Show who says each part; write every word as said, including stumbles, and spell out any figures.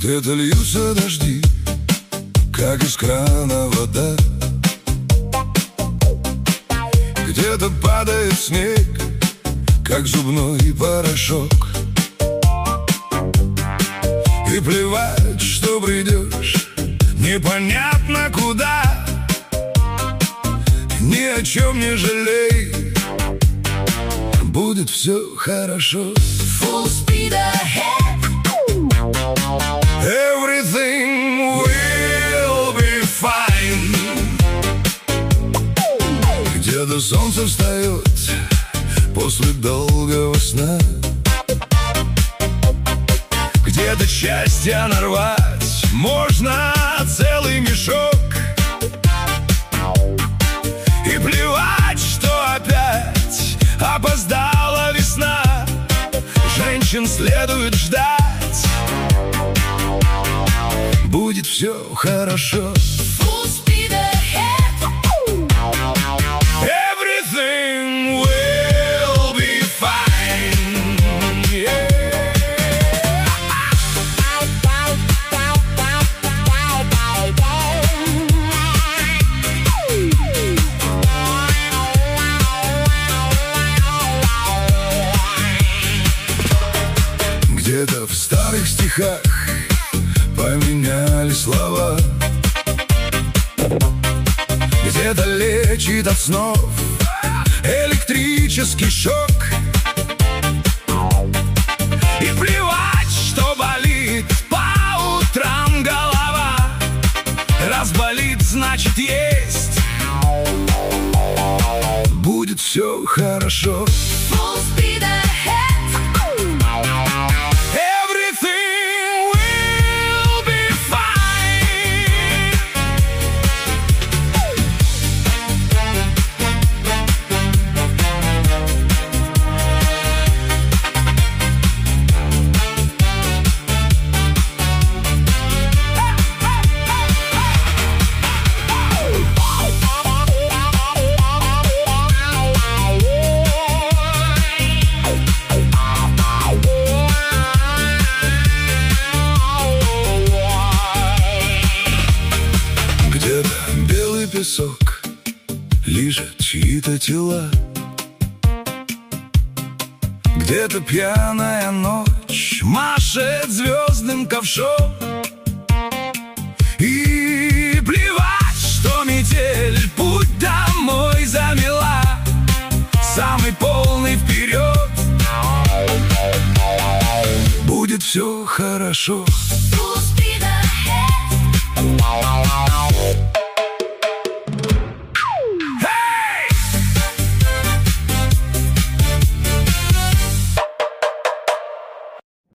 Speaker 1: Где-то льются дожди, как из крана вода. Где-то падает снег, как зубной порошок. И плевать, что бредешь непонятно куда. Ни о чем не жалей, будет все хорошо.
Speaker 2: Full speed ahead.
Speaker 1: Everything will be fine. Где-то солнце встает после долгого сна. Где-то счастье нарвать можно целый мешок. И плевать, что опять опоздала весна. Женщин следует ждать, будет все хорошо.
Speaker 2: Full speed ahead.
Speaker 1: Everything will be fine. Yeah. Где-то в старых стихах поменяли слова. Где-то лечит от снов электрический шок. И плевать, что болит по утрам голова. Раз болит, значит есть, будет все хорошо.
Speaker 2: Full speed ahead.
Speaker 1: Песок лижет чьи-то тела. Где-то пьяная ночь машет звездным ковшом. И плевать, что метель путь домой замела. Самый полный вперед, будет все хорошо.
Speaker 2: Full speed ahead.